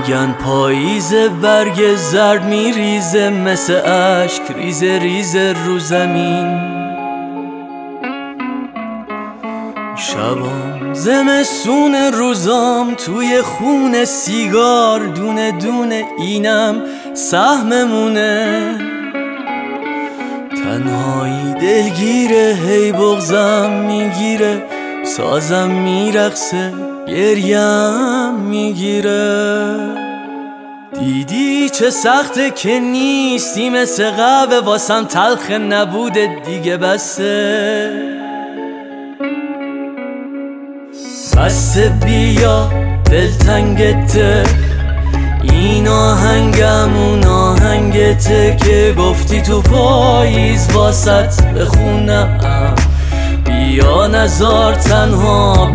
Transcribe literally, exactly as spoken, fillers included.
میگن پاییز برگ زرد میریزه مثل اشک ریزه ریزه رو زمین. شبام زمستون روزام توی خون سیگار دونه دونه اینم سهممونه. تنهایی دلگیره هی بغضم میگیره سازم میرقصه گریم میگیره. دیدی چه سخته که نیستی مثل قهوه واسم تلخ نبوده دیگه بسه. بسته بیا دلتنگته این آهنگم اون آهنگته که گفتی تو پاییز واسط بخونم. بیا نزار تنها